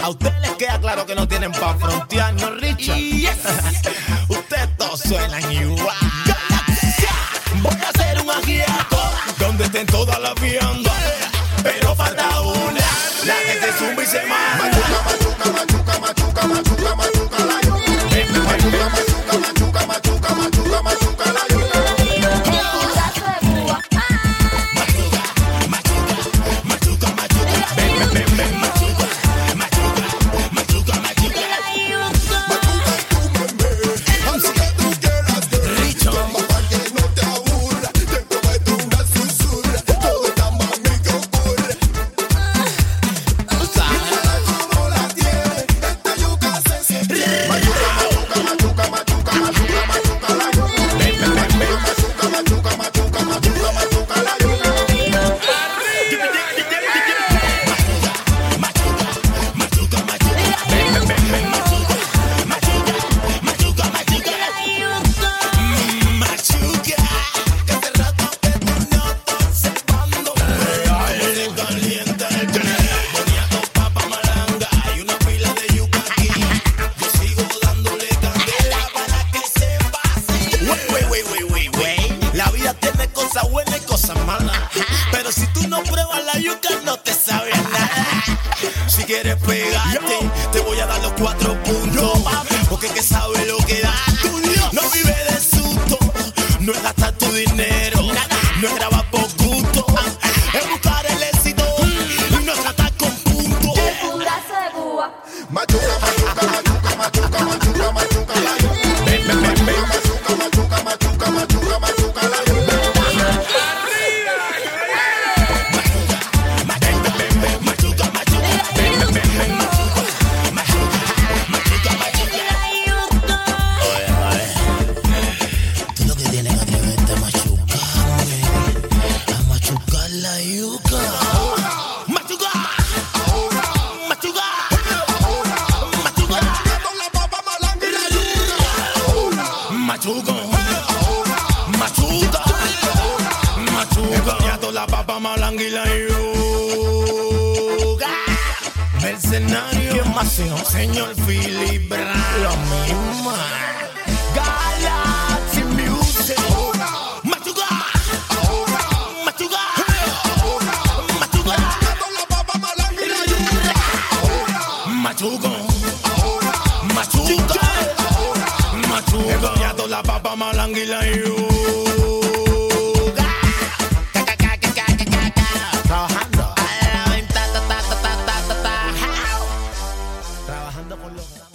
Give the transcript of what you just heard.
A ustedes les queda claro que no tienen pa' frontear, ¿no, Richard? Yes. Ustedes todos suenan igual. Voy a hacer un agiaco donde estén todas las viandas, pero falta una, la que se zumba y se manda. Machuca, machuca, machuca, machuca, machuca, machuca la yuca. Machuca, machuca, machuca, machuca, machuca, machuca la yuca. Pero si tú no pruebas la yuca, no te sabe nada. Si quieres pegarte, te voy a dar los 4 puntos. Porque que sabe lo que da. No vive de susto, no es gastar tu dinero, no es grabar por gusto, es buscar el éxito y no tratar con puntos. El puntazo de Cuba. Machuca, machuca, machuca, machuca, machuca, machuca la yuca. Machuca, machuca, machuca, machuca, machuca la yuca. La yuca. Machuca. Machuca. Machuca. La papa malanga y la yuca. Machuca. Machuca. Machuca. La papa malanga y la yuca. Mercenario. ¿Quién más sino? Señor Philip Brown. Lo mismo. Galaxy Music. Machuca. Machuca. Machuca, machuca, machuca. He copiado la papa malanga y la yuca. Trabajando. Trabajando con los